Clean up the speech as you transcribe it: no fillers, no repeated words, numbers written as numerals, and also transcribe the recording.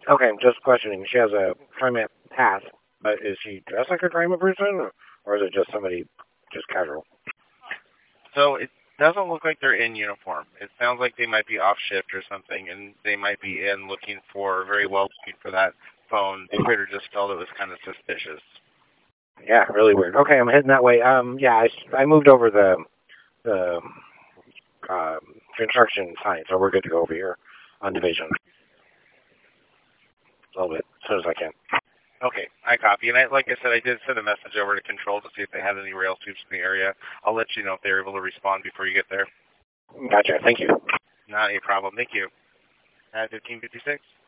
Okay, I'm just questioning. She has a TriMet pass, but is she dressed like a TriMet person, or is it just somebody just casual? So it doesn't look like they're in uniform. It sounds like they might be off shift or something, and they might be in looking for very well looking for that phone. The operator just felt it was kind of suspicious. Yeah, really weird. Okay, I'm heading that way. Yeah, I moved over the construction sign, so we're good to go over here on division. A little bit, as soon as I can. Okay, I copy. And like I said, I did send a message over to control to see if they had any rail sweeps in the area. I'll let you know if they're able to respond before you get there. Gotcha. Thank you. Not a problem. Thank you. 1556.